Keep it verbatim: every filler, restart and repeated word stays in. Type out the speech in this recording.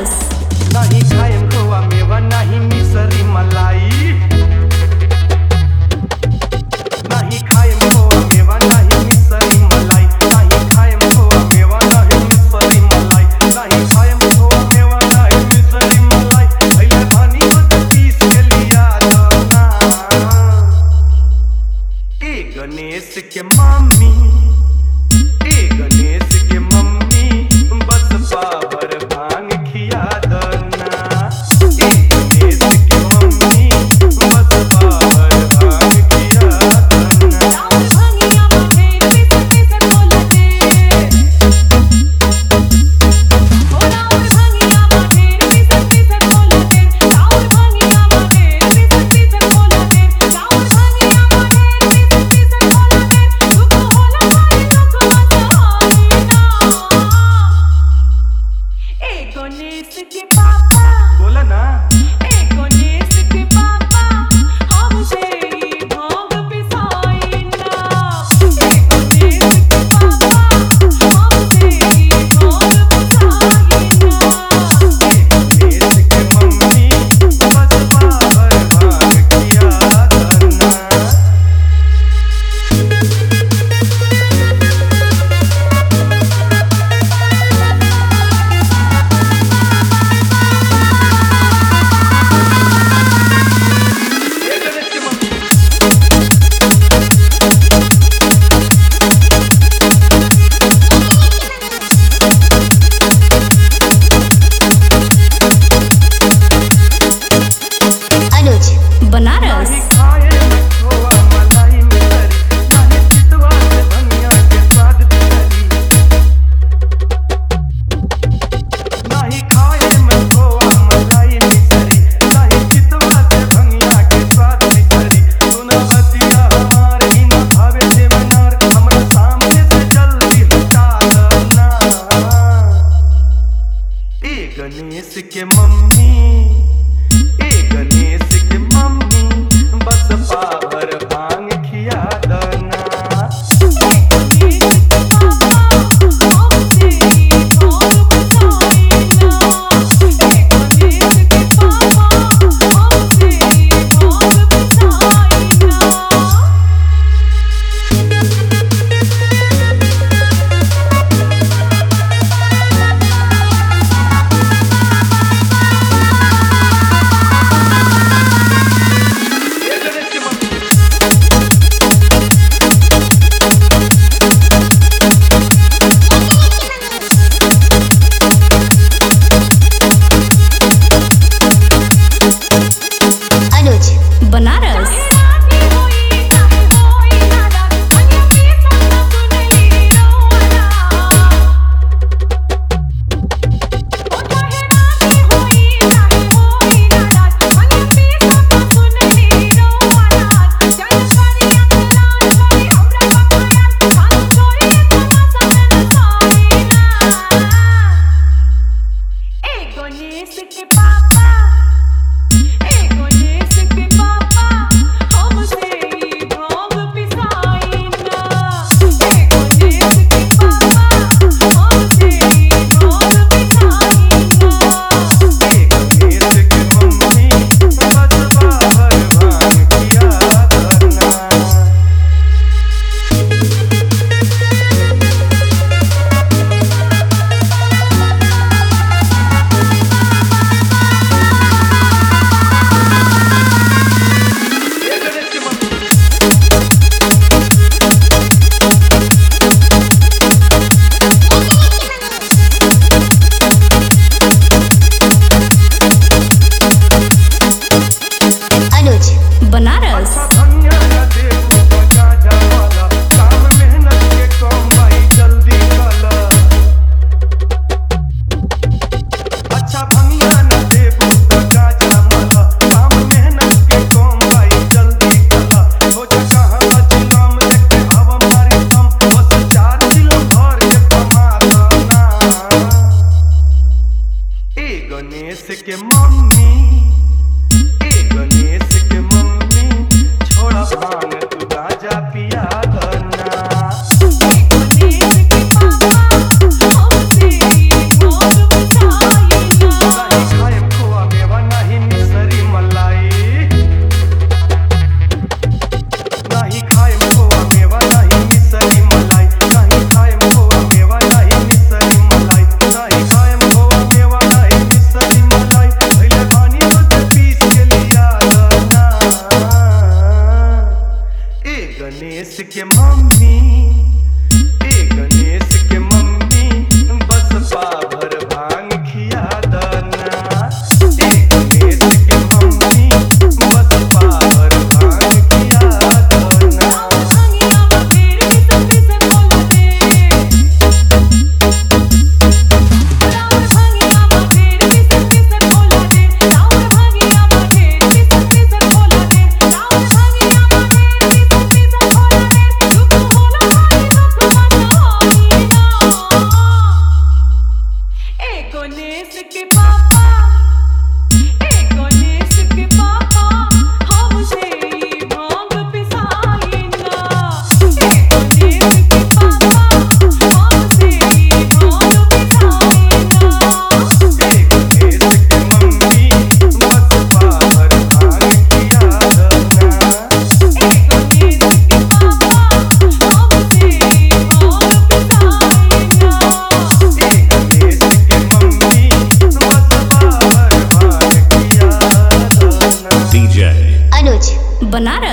बनारस। नहीं खाएम खोवा मेवा नहीं मिसरी मलाई, नहीं खाएम खोवा मेवा नहीं मिसरी मलाई, नहीं खाएम खोवा मेवा नहीं मिसरी मलाई, नहीं खाएम खोवा मेवा नहीं मिसरी मलाई। भैया पानी मत पीस के लिया दाना। ए गणेश के मम्मी, ए गणेश के मम्मी बस पावर भांग खिया दना। ए गणेश के मम्मी बस पावर भांग खिया दना। राउर भांगिया बाटे पिस पिस बोलते, ओ राउर भांगिया बाटे पिस पिस बोलते, राउर भांगिया बाटे पिस पिस बोलते, राउर भांगिया बाटे पिस पिस बोलते। दुख होला मारे दुख मसाई ना। ए गणेश के पापा, बोला ना। ए गणेश के पापा हमसे ई भांग पिसाई ना। ए गणेश के पापा हमसे ई भांग पिसाई ना। ए गणेश के मम्मी बस पावर भांग खिया दना। अनुज बनारस। नहीं खाए में खोवा मलाई मिसरी, नहीं चितवा से धनिया के स्वाद बिसरी। नहीं खाए में खोवा मलाई मिसरी, नहीं चितवा से धनिया के स्वाद बिसरी। सुना बतिया हमारे ही न भावे देवनार, हमरा सामने से जल्दी हटा दना। ए गणेश के मम्मी, ए गणेश के मम्मी बस पावर भांग खिया दना। ए गणेश के पापा हमसे ई भांग पिसाई ना। ए गणेश के पापा हमसे ई भांग पिसाई ना। ए गणेश के मम्मी अनुज बनारस। चाहे राती होई चाहे होई नाराज, भंगिया पीसा ना सुनली रोवाना। ओ चाहे राती होई चाहे होई नाराज, भंगिया पीसा ना सुनली रोवाना। जय करिया लाल करी हमरा बकाया, खान चोरी तमाशा में नसाई ना। ए गणेश के पापा, ए गणेश के पापा हमसे ई भांग पिसाई ना। ए गणेश के पापा हमसे ई भांग पिसाई ना। ए गणेश के मम्मी बस पावर भांग खिया दना। ए गणेश के मम्मी अनुज बनारस। अच्छा धनिया न देबू तो गाजा वाला, काम मेहनत के कम भाई जल्दी कला। अच्छा भंगिया न देबू तो गाजा वाला, काम मेहनत के कम भाई जल्दी कला। हो जा कहाँ बचनाम देखते हवा मारी दम, बस चार किलो भर के कमा दना। ए गणेश के मम्मी, ए गणेश के मम्मी छोड़ा भांग तू गाजा पिया दना। ए गणेश के पापा हमसे ई भांग पिसाई ना। गणेश के पापा ए गणेश के पापा हमसे ई भांग पिसाई ना ए गणेश के पापा हमसे ई भांग पिसाई ना एक देश के मम्मी बस पावर भांग किया दना ए गणेश के पापा हमसे ई भांग पिसाई ना एक देश के मम्मी बस पावर भांग किया दना D J अनुज बनारस।